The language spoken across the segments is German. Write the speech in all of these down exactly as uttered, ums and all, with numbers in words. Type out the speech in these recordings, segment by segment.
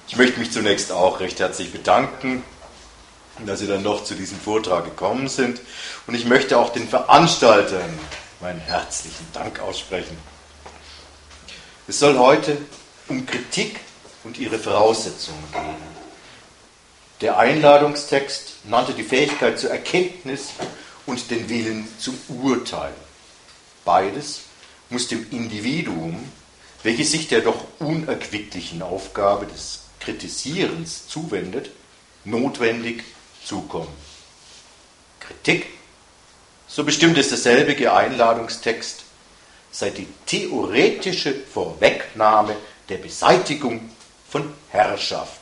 Ich möchte mich zunächst auch recht herzlich bedanken, dass Sie dann noch zu diesem Vortrag gekommen sind. Und ich möchte auch den Veranstaltern meinen herzlichen Dank aussprechen. Es soll heute um Kritik und ihre Voraussetzungen gehen. Der Einladungstext nannte die Fähigkeit zur Erkenntnis und den Willen zum Urteil. Beides muss dem Individuum, welches sich der doch unerquicklichen Aufgabe des Kritisierens zuwendet, notwendig zukommen. Kritik, so bestimmt es derselbige Einladungstext, sei die theoretische Vorwegnahme der Beseitigung von Herrschaft.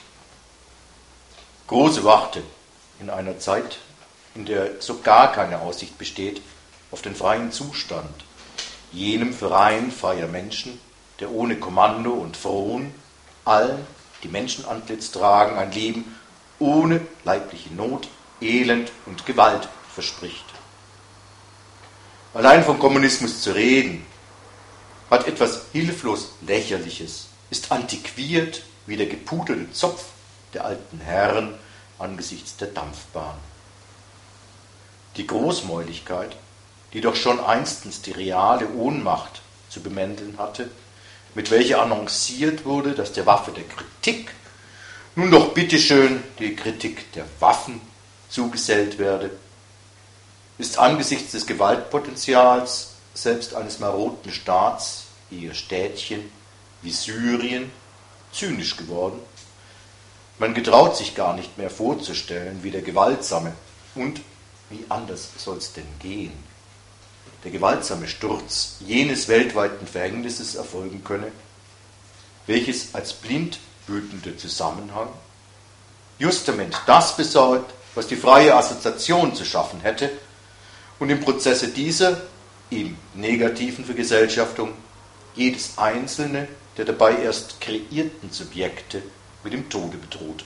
Große Worte in einer Zeit, in der so gar keine Aussicht besteht auf den freien Zustand, jenem freien freier Menschen, der ohne Kommando und Fron allen, die Menschenantlitz tragen, ein Leben ohne leibliche Not, Elend und Gewalt verspricht. Allein vom Kommunismus zu reden, hat etwas hilflos Lächerliches, ist antiquiert wie der gepuderte Zopf der alten Herren angesichts der Dampfbahn. Die Großmäuligkeit, die doch schon einstens die reale Ohnmacht zu bemänteln hatte, mit welcher annonciert wurde, dass der Waffe der Kritik nun doch bitteschön die Kritik der Waffen zugesellt werde, ist angesichts des Gewaltpotenzials selbst eines maroden Staats, wie ihr Städtchen, wie Syrien, zynisch geworden. Man getraut sich gar nicht mehr vorzustellen, wie der gewaltsame und wie anders soll es denn gehen, der gewaltsame Sturz jenes weltweiten Verhängnisses erfolgen könne, welches als blind wütender Zusammenhang justament das besorgt, was die freie Assoziation zu schaffen hätte und im Prozesse dieser, im negativen Vergesellschaftung, jedes einzelne der dabei erst kreierten Subjekte mit dem Tode bedroht.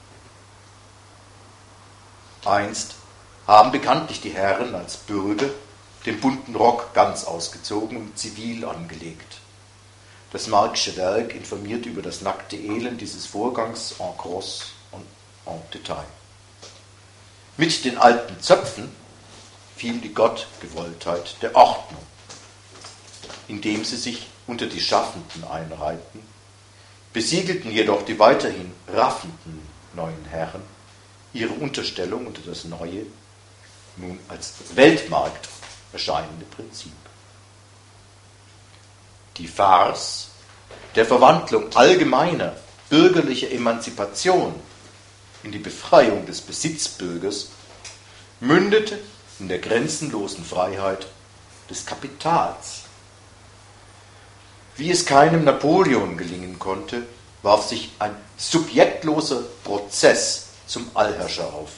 Einst haben bekanntlich die Herren als Bürger den bunten Rock ganz ausgezogen und zivil angelegt. Das Marxische Werk informiert über das nackte Elend dieses Vorgangs en crosse und en Detail. Mit den alten Zöpfen fiel die Gottgewolltheit der Ordnung, indem sie sich unter die Schaffenden einreihten, besiegelten jedoch die weiterhin raffenden neuen Herren ihre Unterstellung unter das neue, nun als Weltmarkt erscheinende Prinzip. Die Farce der Verwandlung allgemeiner bürgerlicher Emanzipation in die Befreiung des Besitzbürgers mündete in der grenzenlosen Freiheit des Kapitals. Wie es keinem Napoleon gelingen konnte, warf sich ein subjektloser Prozess zum Allherrscher auf.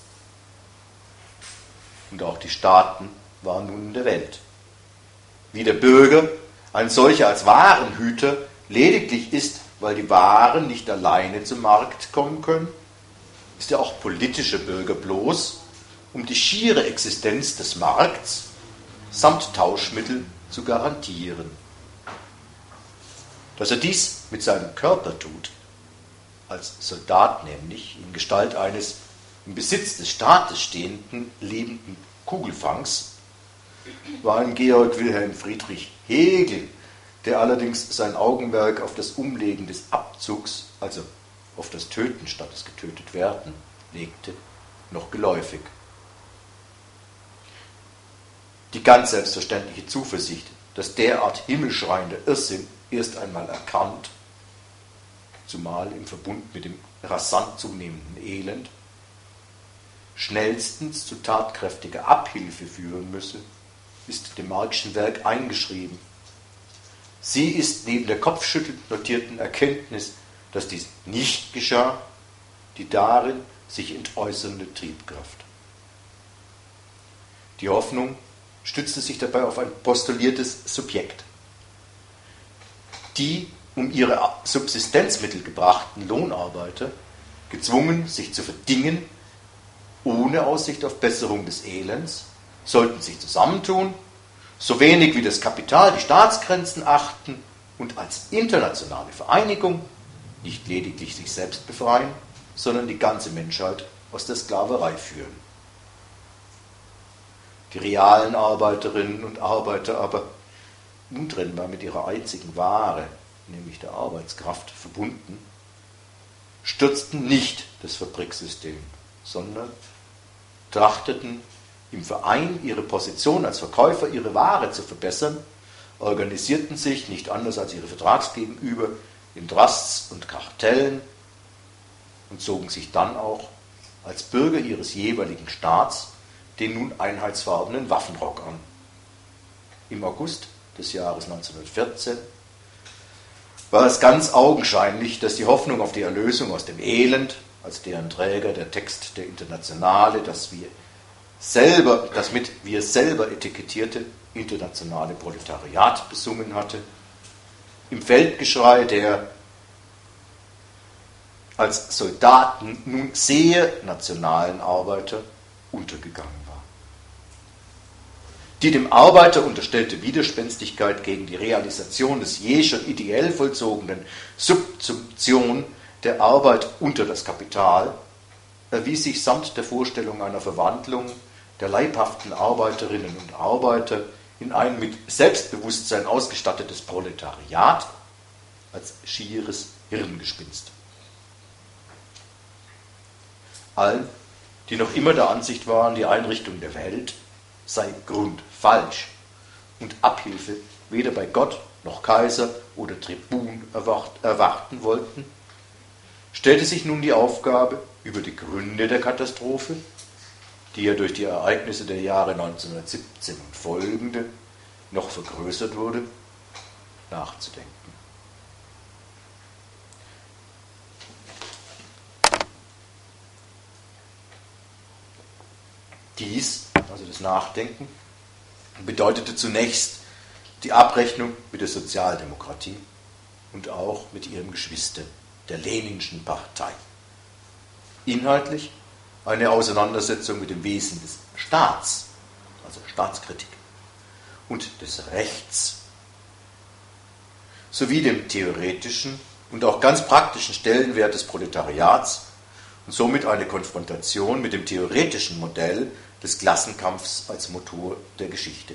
Und auch die Staaten waren nun in der Welt. Wie der Bürger ein solcher als Warenhüter lediglich ist, weil die Waren nicht alleine zum Markt kommen können, ist er auch politischer Bürger bloß, um die schiere Existenz des Markts samt Tauschmittel zu garantieren. Dass er dies mit seinem Körper tut, als Soldat nämlich in Gestalt eines im Besitz des Staates stehenden, lebenden Kugelfangs, war ein Georg Wilhelm Friedrich Hegel, der allerdings sein Augenmerk auf das Umlegen des Abzugs, also auf das Töten statt des getötet werden, legte, noch geläufig. Die ganz selbstverständliche Zuversicht, dass derart himmelschreiender Irrsinn erst einmal erkannt, zumal im Verbund mit dem rasant zunehmenden Elend, schnellstens zu tatkräftiger Abhilfe führen müsse, ist dem Marxischen Werk eingeschrieben. Sie ist neben der kopfschüttelnd notierten Erkenntnis, dass dies nicht geschah, die darin sich entäußernde Triebkraft. Die Hoffnung stützte sich dabei auf ein postuliertes Subjekt. Die um ihre Subsistenzmittel gebrachten Lohnarbeiter, gezwungen, sich zu verdingen, ohne Aussicht auf Besserung des Elends, sollten sich zusammentun, so wenig wie das Kapital die Staatsgrenzen achten und als internationale Vereinigung nicht lediglich sich selbst befreien, sondern die ganze Menschheit aus der Sklaverei führen. Die realen Arbeiterinnen und Arbeiter aber, untrennbar mit ihrer einzigen Ware, nämlich der Arbeitskraft, verbunden, stürzten nicht das Fabriksystem, sondern trachteten im Verein ihre Position als Verkäufer, ihre Ware zu verbessern, organisierten sich, nicht anders als ihre Vertragsgegenüber, in Trusts und Kartellen und zogen sich dann auch als Bürger ihres jeweiligen Staats den nun einheitsfarbenen Waffenrock an. Im August des Jahres neunzehnhundertvierzehn war es ganz augenscheinlich, dass die Hoffnung auf die Erlösung aus dem Elend, als deren Träger der Text der Internationale, das wir selber, das mit wir selber etikettierte internationale Proletariat besungen hatte, im Feldgeschrei der als Soldaten nun sehr nationalen Arbeiter untergegangen war. Die dem Arbeiter unterstellte Widerspenstigkeit gegen die Realisation des je schon ideell vollzogenen Subsumption der Arbeit unter das Kapital erwies sich samt der Vorstellung einer Verwandlung der leibhaften Arbeiterinnen und Arbeiter in ein mit Selbstbewusstsein ausgestattetes Proletariat als schieres Hirngespinst. Allen, die noch immer der Ansicht waren, die Einrichtung der Welt sei grundfalsch und Abhilfe weder bei Gott noch Kaiser oder Tribun erwarten wollten, stellte sich nun die Aufgabe, über die Gründe der Katastrophe, die ja durch die Ereignisse der Jahre neunzehnhundertsiebzehn und folgende noch vergrößert wurde, nachzudenken. Dies, also das Nachdenken, bedeutete zunächst die Abrechnung mit der Sozialdemokratie und auch mit ihrem Geschwister, der Leninschen Partei. Inhaltlich eine Auseinandersetzung mit dem Wesen des Staats, also Staatskritik, und des Rechts, sowie dem theoretischen und auch ganz praktischen Stellenwert des Proletariats und somit eine Konfrontation mit dem theoretischen Modell des Klassenkampfs als Motor der Geschichte.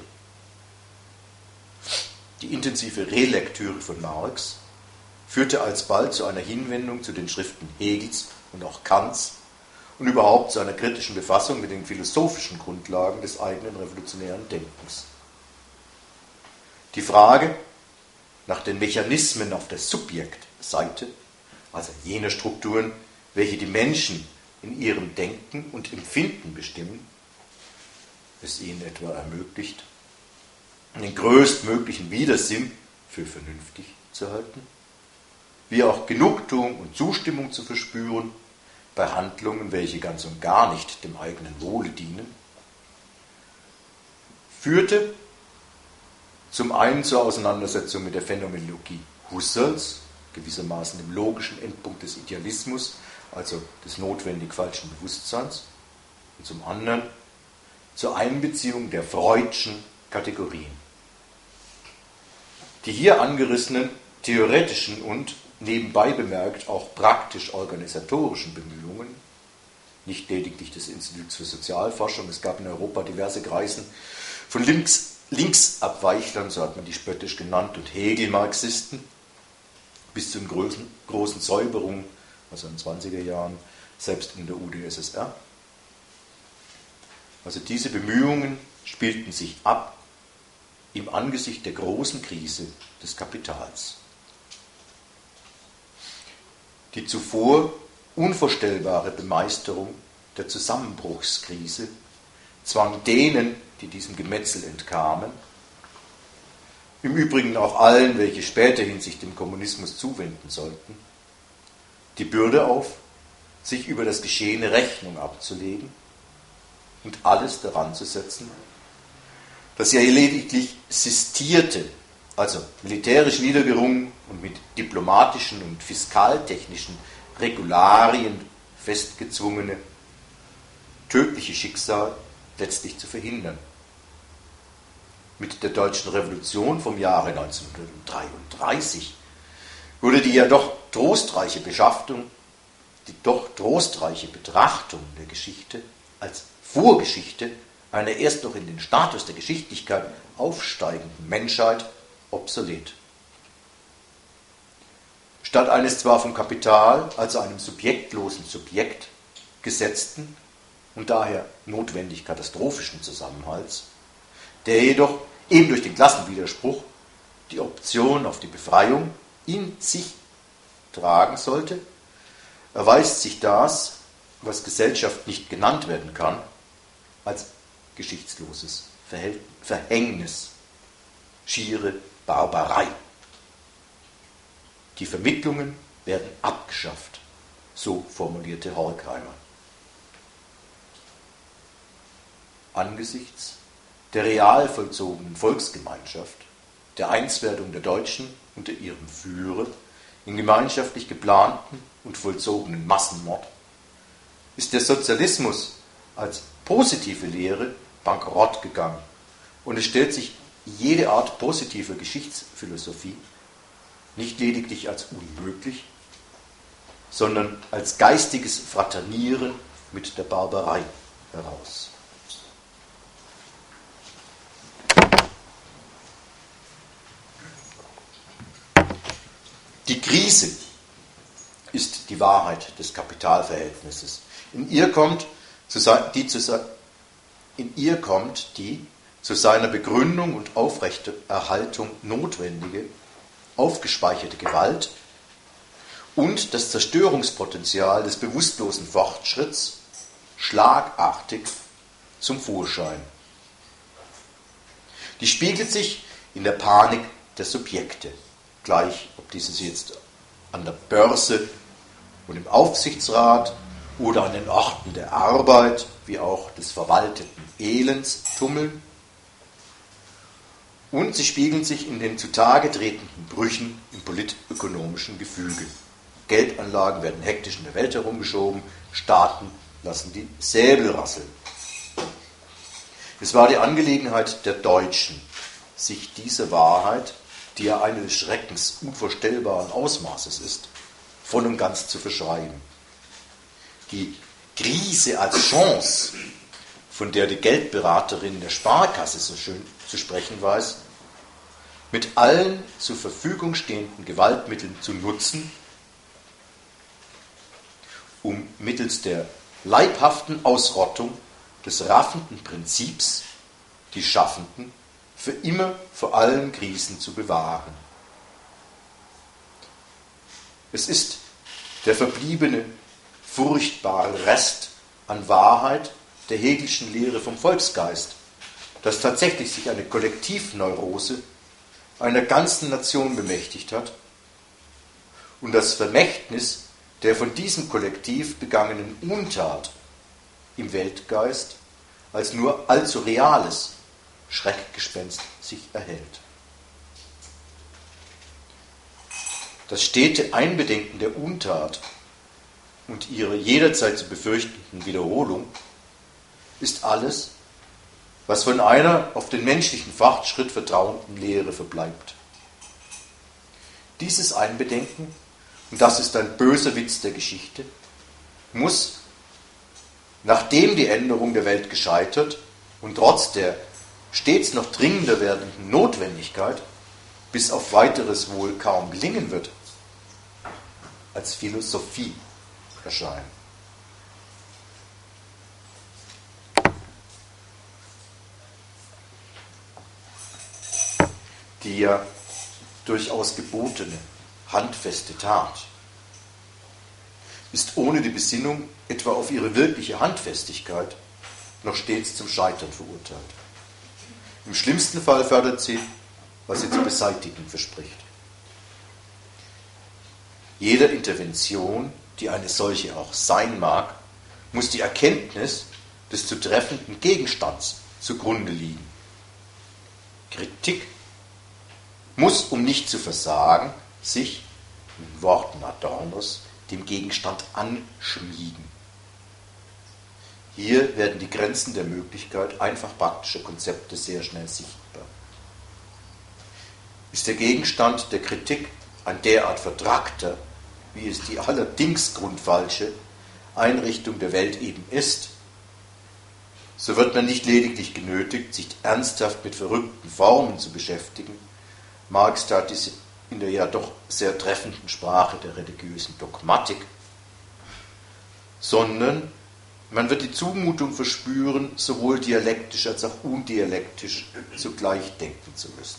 Die intensive Relektüre von Marx führte alsbald zu einer Hinwendung zu den Schriften Hegels und auch Kants und überhaupt zu einer kritischen Befassung mit den philosophischen Grundlagen des eigenen revolutionären Denkens. Die Frage nach den Mechanismen auf der Subjektseite, also jener Strukturen, welche die Menschen in ihrem Denken und Empfinden bestimmen, es ihnen etwa ermöglicht, den größtmöglichen Widersinn für vernünftig zu halten, wie auch Genugtuung und Zustimmung zu verspüren bei Handlungen, welche ganz und gar nicht dem eigenen Wohle dienen, führte zum einen zur Auseinandersetzung mit der Phänomenologie Husserls, gewissermaßen dem logischen Endpunkt des Idealismus, also des notwendig falschen Bewusstseins, und zum anderen zur Einbeziehung der Freudschen Kategorien. Die hier angerissenen theoretischen und, nebenbei bemerkt, auch praktisch-organisatorischen Bemühungen, nicht lediglich des Instituts für Sozialforschung, es gab in Europa diverse Kreisen von Links, Linksabweichlern, so hat man die spöttisch genannt, und Hegel-Marxisten, bis zu den großen, großen Säuberungen, also in den zwanziger Jahren, selbst in der U d S S R. Also diese Bemühungen spielten sich ab im Angesicht der großen Krise des Kapitals. Die zuvor unvorstellbare Bemeisterung der Zusammenbruchskrise zwang denen, die diesem Gemetzel entkamen, im Übrigen auch allen, welche späterhin sich dem Kommunismus zuwenden sollten, die Bürde auf, sich über das Geschehene Rechnung abzulegen und alles daran zu setzen, dass ja lediglich sistierte, also militärisch niedergerungen und mit diplomatischen und fiskaltechnischen Regularien festgezwungene, tödliche Schicksal letztlich zu verhindern. Mit der Deutschen Revolution vom Jahre neunzehnhundertdreiunddreißig wurde die ja doch trostreiche Beschaftung, die doch trostreiche Betrachtung der Geschichte als Vorgeschichte einer erst noch in den Status der Geschichtlichkeit aufsteigenden Menschheit obsolet. Statt eines zwar vom Kapital, also einem subjektlosen Subjekt, gesetzten und daher notwendig katastrophischen Zusammenhalts, der jedoch eben durch den Klassenwiderspruch die Option auf die Befreiung in sich tragen sollte, erweist sich das, was Gesellschaft nicht genannt werden kann, als geschichtsloses Verhängnis, schiere Barbarei. Die Vermittlungen werden abgeschafft, so formulierte Horkheimer. Angesichts der real vollzogenen Volksgemeinschaft, der Einswerdung der Deutschen unter ihrem Führer in gemeinschaftlich geplanten und vollzogenen Massenmord, ist der Sozialismus als positive Lehre bankrott gegangen und es stellt sich jede Art positiver Geschichtsphilosophie nicht lediglich als unmöglich, sondern als geistiges Fraternieren mit der Barbarei heraus. Die Krise ist die Wahrheit des Kapitalverhältnisses. In ihr kommt die zu, in ihr kommt die zu seiner Begründung und Aufrechterhaltung notwendige, aufgespeicherte Gewalt und das Zerstörungspotenzial des bewusstlosen Fortschritts schlagartig zum Vorschein. Die spiegelt sich in der Panik der Subjekte, gleich ob dieses jetzt an der Börse und im Aufsichtsrat oder an den Orten der Arbeit, wie auch des verwalteten Elends tummeln. Und sie spiegeln sich in den zutage tretenden Brüchen im politökonomischen Gefüge. Geldanlagen werden hektisch in der Welt herumgeschoben, Staaten lassen die Säbel rasseln. Es war die Angelegenheit der Deutschen, sich diese Wahrheit, die ja eine des Schreckens unvorstellbaren Ausmaßes ist, voll und ganz zu verschreiben. Die Krise als Chance, von der die Geldberaterin der Sparkasse so schön zu sprechen weiß, mit allen zur Verfügung stehenden Gewaltmitteln zu nutzen, um mittels der leibhaften Ausrottung des raffenden Prinzips die Schaffenden für immer vor allen Krisen zu bewahren. Es ist der verbliebene, furchtbare Rest an Wahrheit der Hegelschen Lehre vom Volksgeist, dass tatsächlich sich eine Kollektivneurose einer ganzen Nation bemächtigt hat und das Vermächtnis der von diesem Kollektiv begangenen Untat im Weltgeist als nur allzu reales Schreckgespenst sich erhält. Das stete Einbedenken der Untat und ihre jederzeit zu befürchtenden Wiederholung ist alles, was von einer auf den menschlichen Fortschritt vertrauenden Lehre verbleibt. Dieses Einbedenken, und das ist ein böser Witz der Geschichte, muss, nachdem die Änderung der Welt gescheitert und trotz der stets noch dringender werdenden Notwendigkeit bis auf weiteres wohl kaum gelingen wird, als Philosophie erscheinen. Die ja durchaus gebotene, handfeste Tat ist ohne die Besinnung etwa auf ihre wirkliche Handfestigkeit noch stets zum Scheitern verurteilt. Im schlimmsten Fall fördert sie, was sie zu beseitigen verspricht. Jeder Intervention, die eine solche auch sein mag, muss die Erkenntnis des zu treffenden Gegenstands zugrunde liegen. Kritik muss, um nicht zu versagen, sich, in Worten Adornos, dem Gegenstand anschmiegen. Hier werden die Grenzen der Möglichkeit einfach praktischer Konzepte sehr schnell sichtbar. Ist der Gegenstand der Kritik ein derart vertrackter, wie es die allerdings grundfalsche Einrichtung der Welt eben ist, so wird man nicht lediglich genötigt, sich ernsthaft mit verrückten Formen zu beschäftigen. Marx tat dies in der ja doch sehr treffenden Sprache der religiösen Dogmatik, sondern man wird die Zumutung verspüren, sowohl dialektisch als auch undialektisch zugleich denken zu müssen.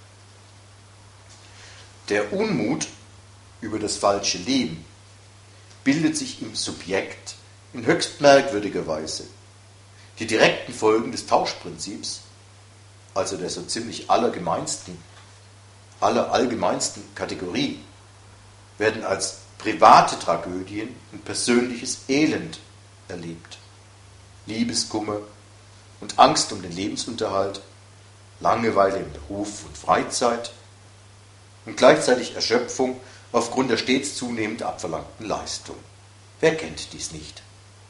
Der Unmut über das falsche Leben bildet sich im Subjekt in höchst merkwürdiger Weise. Die direkten Folgen des Tauschprinzips, also der so ziemlich allergemeinsten, aller allgemeinsten Kategorie, werden als private Tragödien und persönliches Elend erlebt. Liebeskummer und Angst um den Lebensunterhalt, Langeweile im Beruf und Freizeit und gleichzeitig Erschöpfung aufgrund der stets zunehmend abverlangten Leistung. Wer kennt dies nicht?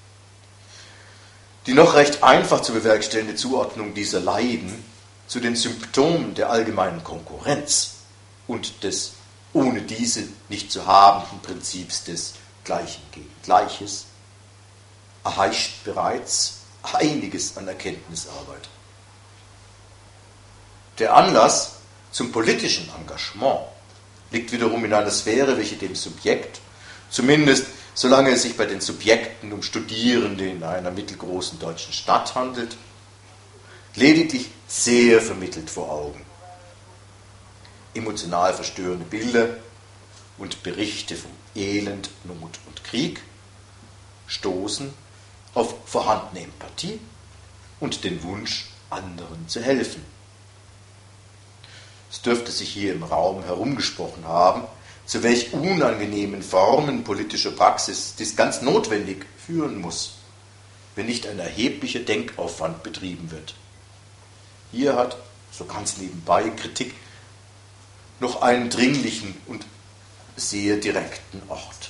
Die noch recht einfach zu bewerkstellende Zuordnung dieser Leiden zu den Symptomen der allgemeinen Konkurrenz und des ohne diese nicht zu habenden Prinzips des Gleichen gegen Gleiches erheischt bereits einiges an Erkenntnisarbeit. Der Anlass zum politischen Engagement liegt wiederum in einer Sphäre, welche dem Subjekt, zumindest solange es sich bei den Subjekten um Studierende in einer mittelgroßen deutschen Stadt handelt, lediglich sehr vermittelt vor Augen. Emotional verstörende Bilder und Berichte von Elend, Not und Krieg stoßen auf vorhandene Empathie und den Wunsch, anderen zu helfen. Es dürfte sich hier im Raum herumgesprochen haben, zu welch unangenehmen Formen politischer Praxis dies ganz notwendig führen muss, wenn nicht ein erheblicher Denkaufwand betrieben wird. Hier hat, so ganz nebenbei, Kritik noch einen dringlichen und sehr direkten Ort.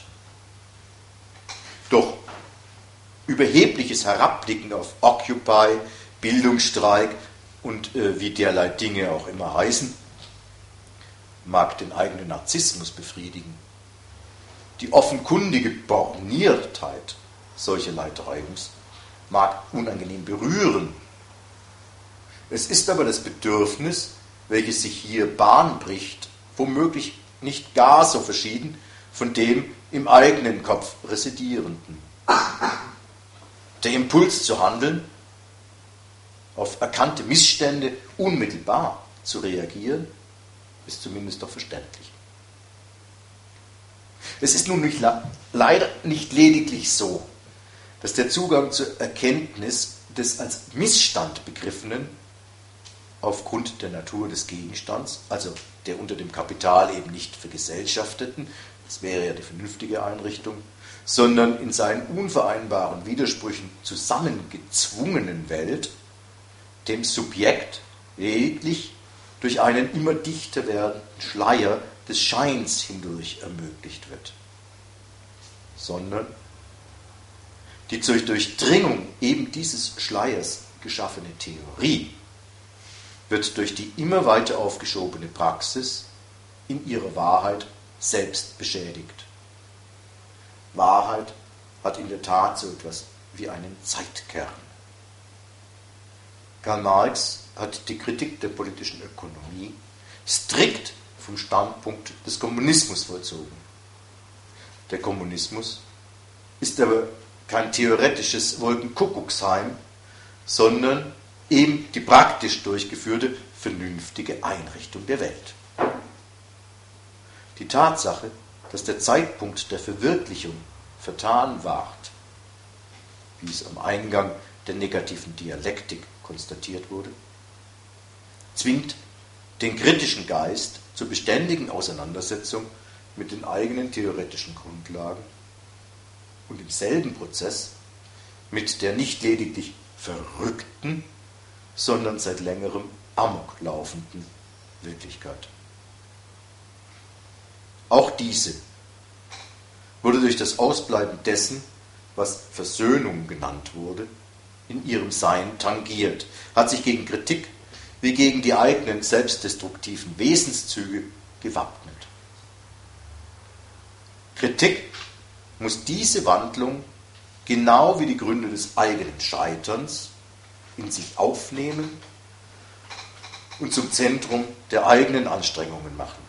Doch überhebliches Herabblicken auf Occupy, Bildungsstreik und äh, wie derlei Dinge auch immer heißen, mag den eigenen Narzissmus befriedigen. Die offenkundige Borniertheit solcherlei Treibens mag unangenehm berühren. Es ist aber das Bedürfnis, welches sich hier Bahn bricht, womöglich nicht gar so verschieden von dem im eigenen Kopf residierenden. Der Impuls zu handeln, auf erkannte Missstände unmittelbar zu reagieren, ist zumindest doch verständlich. Es ist nun nicht, leider nicht lediglich so, dass der Zugang zur Erkenntnis des als Missstand begriffenen aufgrund der Natur des Gegenstands, also der unter dem Kapital eben nicht vergesellschafteten, das wäre ja die vernünftige Einrichtung, sondern in seinen unvereinbaren Widersprüchen zusammengezwungenen Welt dem Subjekt lediglich durch einen immer dichter werdenden Schleier des Scheins hindurch ermöglicht wird, sondern die zur Durchdringung eben dieses Schleiers geschaffene Theorie wird durch die immer weiter aufgeschobene Praxis in ihrer Wahrheit selbst beschädigt. Wahrheit hat in der Tat so etwas wie einen Zeitkern. Karl Marx hat die Kritik der politischen Ökonomie strikt vom Standpunkt des Kommunismus vollzogen. Der Kommunismus ist aber kein theoretisches Wolkenkuckucksheim, sondern eben die praktisch durchgeführte vernünftige Einrichtung der Welt. Die Tatsache, dass der Zeitpunkt der Verwirklichung vertan ward, wie es am Eingang der negativen Dialektik konstatiert wurde, zwingt den kritischen Geist zur beständigen Auseinandersetzung mit den eigenen theoretischen Grundlagen und im selben Prozess mit der nicht lediglich verrückten, sondern seit längerem amok laufenden Wirklichkeit. Auch diese wurde durch das Ausbleiben dessen, was Versöhnung genannt wurde, in ihrem Sein tangiert, hat sich gegen Kritik wie gegen die eigenen selbstdestruktiven Wesenszüge gewappnet. Kritik muss diese Wandlung genau wie die Gründe des eigenen Scheiterns in sich aufnehmen und zum Zentrum der eigenen Anstrengungen machen.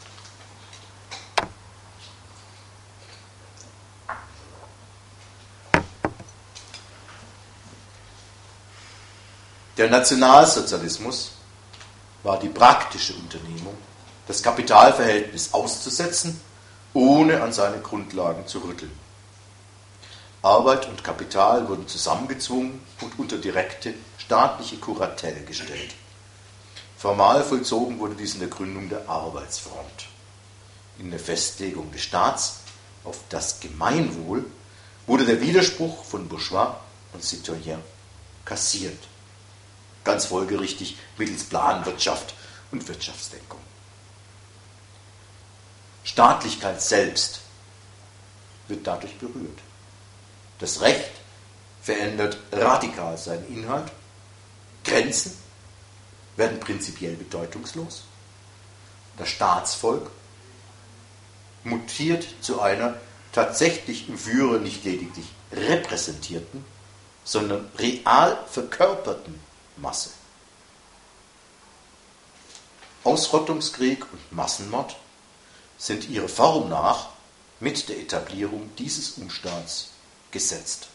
Der Nationalsozialismus war die praktische Unternehmung, das Kapitalverhältnis auszusetzen, ohne an seine Grundlagen zu rütteln. Arbeit und Kapital wurden zusammengezwungen und unter direkte staatliche Kuratelle gestellt. Formal vollzogen wurde dies in der Gründung der Arbeitsfront. In der Festlegung des Staats auf das Gemeinwohl wurde der Widerspruch von Bourgeois und Citoyen kassiert. Ganz folgerichtig mittels Planwirtschaft und Wirtschaftslenkung. Staatlichkeit selbst wird dadurch berührt. Das Recht verändert radikal seinen Inhalt. Grenzen werden prinzipiell bedeutungslos. Das Staatsvolk mutiert zu einer tatsächlich im Führer nicht lediglich repräsentierten, sondern real verkörperten Masse. Ausrottungskrieg und Massenmord sind ihrer Form nach mit der Etablierung dieses Umstands gesetzt.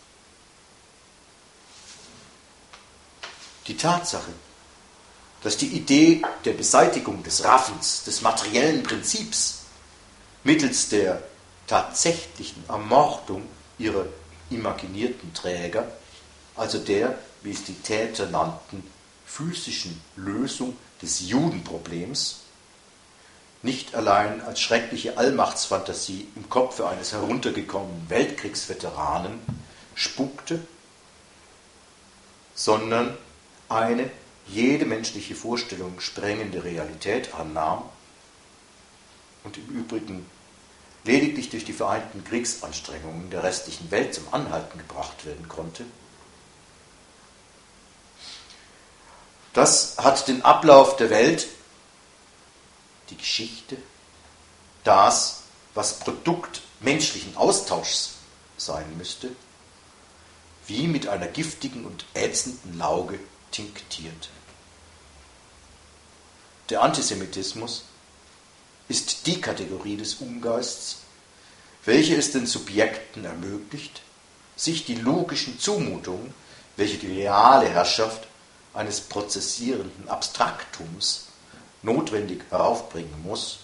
Die Tatsache, dass die Idee der Beseitigung des Raffens, des materiellen Prinzips, mittels der tatsächlichen Ermordung ihrer imaginierten Träger, also der, wie es die Täter nannten, physischen Lösung des Judenproblems, nicht allein als schreckliche Allmachtsfantasie im Kopfe eines heruntergekommenen Weltkriegsveteranen spukte, sondern eine jede menschliche Vorstellung sprengende Realität annahm und im Übrigen lediglich durch die vereinten Kriegsanstrengungen der restlichen Welt zum Anhalten gebracht werden konnte. Das hat den Ablauf der Welt, die Geschichte, das, was Produkt menschlichen Austauschs sein müsste, wie mit einer giftigen und ätzenden Lauge tinktiert. Der Antisemitismus ist die Kategorie des Ungeists, welche es den Subjekten ermöglicht, sich die logischen Zumutungen, welche die reale Herrschaft eines prozessierenden Abstraktums notwendig heraufbringen muss,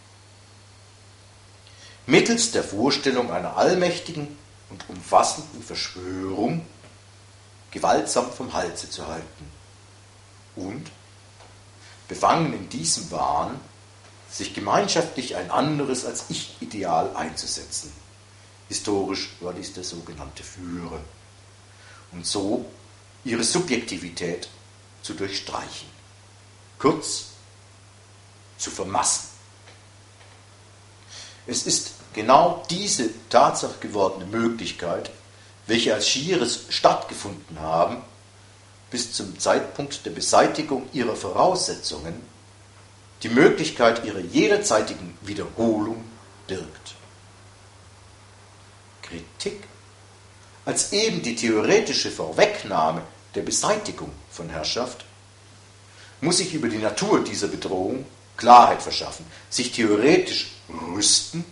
mittels der Vorstellung einer allmächtigen und umfassenden Verschwörung gewaltsam vom Halse zu halten und, befangen in diesem Wahn, sich gemeinschaftlich ein anderes als Ich-Ideal einzusetzen. Historisch war dies der sogenannte Führer. Und so ihre Subjektivität zu durchstreichen. Kurz, zu vermassen. Es ist genau diese Tatsache gewordene Möglichkeit, welche als schieres stattgefunden haben, bis zum Zeitpunkt der Beseitigung ihrer Voraussetzungen, die Möglichkeit ihrer jederzeitigen Wiederholung birgt. Kritik als eben die theoretische Vorwegnahme der Beseitigung von Herrschaft muss sich über die Natur dieser Bedrohung Klarheit verschaffen, sich theoretisch rüsten,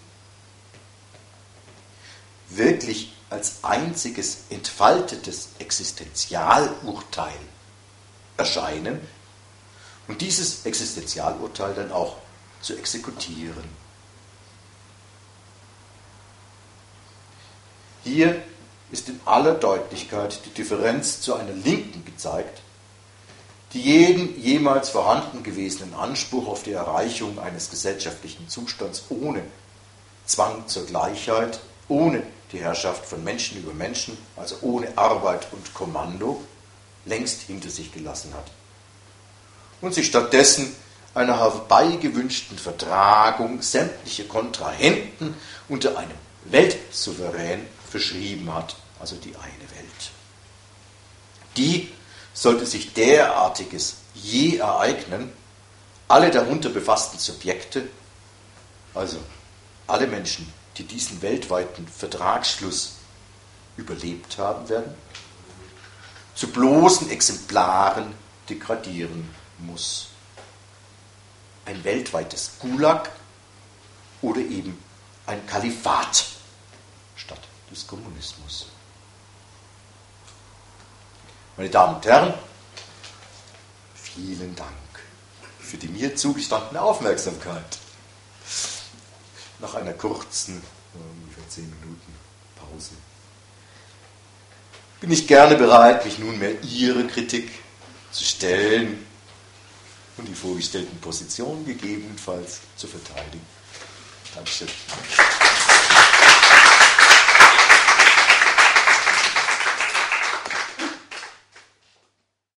wirklich als einziges entfaltetes Existenzialurteil erscheinen und dieses Existenzialurteil dann auch zu exekutieren. Hier ist in aller Deutlichkeit die Differenz zu einer Linken gezeigt, die jeden jemals vorhanden gewesenen Anspruch auf die Erreichung eines gesellschaftlichen Zustands ohne Zwang zur Gleichheit, ohne die Herrschaft von Menschen über Menschen, also ohne Arbeit und Kommando, längst hinter sich gelassen hat und sich stattdessen einer herbeigewünschten Vertragung sämtlicher Kontrahenten unter einem Weltsouverän verschrieben hat, also die eine Welt. Die, sollte sich derartiges je ereignen, alle darunter befassten Subjekte, also alle Menschen die diesen weltweiten Vertragsschluss überlebt haben werden, zu bloßen Exemplaren degradieren muss. Ein weltweites Gulag oder eben ein Kalifat statt des Kommunismus. Meine Damen und Herren, vielen Dank für die mir zugestandene Aufmerksamkeit. Nach einer kurzen, ungefähr zehn Minuten Pause, bin ich gerne bereit, mich nunmehr Ihrer Kritik zu stellen und die vorgestellten Positionen gegebenenfalls zu verteidigen. Dankeschön.